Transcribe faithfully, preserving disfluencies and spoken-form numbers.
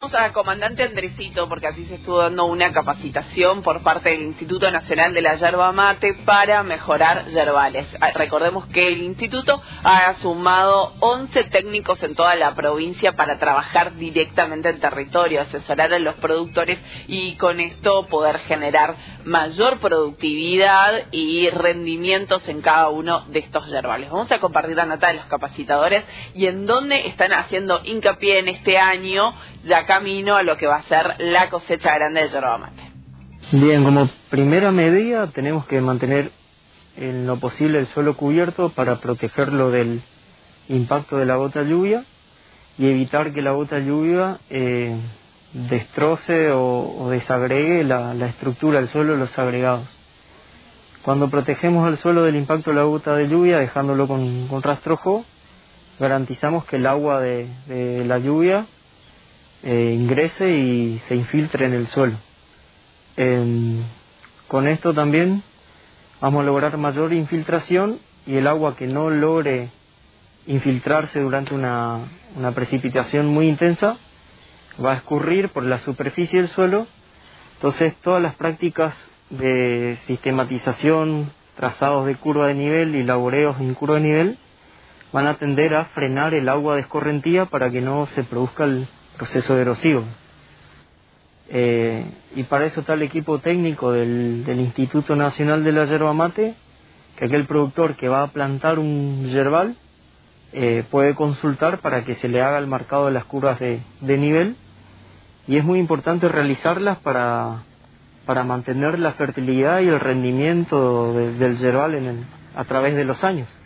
Vamos a comandante Andresito, porque así se estuvo dando una capacitación por parte del Instituto Nacional de la Yerba Mate para mejorar yerbales. Recordemos que el instituto ha sumado once técnicos en toda la provincia para trabajar directamente en territorio, asesorar a los productores y con esto poder generar mayor productividad y rendimientos en cada uno de estos yerbales. Vamos a compartir la nota de los capacitadores y en dónde están haciendo hincapié en este año, ya camino a lo que va a ser la cosecha grande de yerba mate. Bien, como primera medida tenemos que mantener en lo posible el suelo cubierto para protegerlo del impacto de la gota de lluvia y evitar que la gota de lluvia eh, destroce o, o desagregue la, la estructura del suelo, los agregados. Cuando protegemos el suelo del impacto de la gota de lluvia, dejándolo con, con rastrojo, garantizamos que el agua de, de la lluvia eh, ingrese y se infiltre en el suelo. Eh, con esto también vamos a lograr mayor infiltración y el agua que no logre infiltrarse durante una, una precipitación muy intensa va a escurrir por la superficie del suelo. Entonces todas las prácticas de sistematización, trazados de curva de nivel y laboreos en curva de nivel van a tender a frenar el agua de escorrentía para que no se produzca el proceso erosivo. Eh, y para eso está el equipo técnico del, del Instituto Nacional de la Yerba Mate, que aquel productor que va a plantar un yerbal eh, puede consultar para que se le haga el marcado de las curvas de, de nivel, y es muy importante realizarlas para, para mantener la fertilidad y el rendimiento de, del yerbal en el, a través de los años.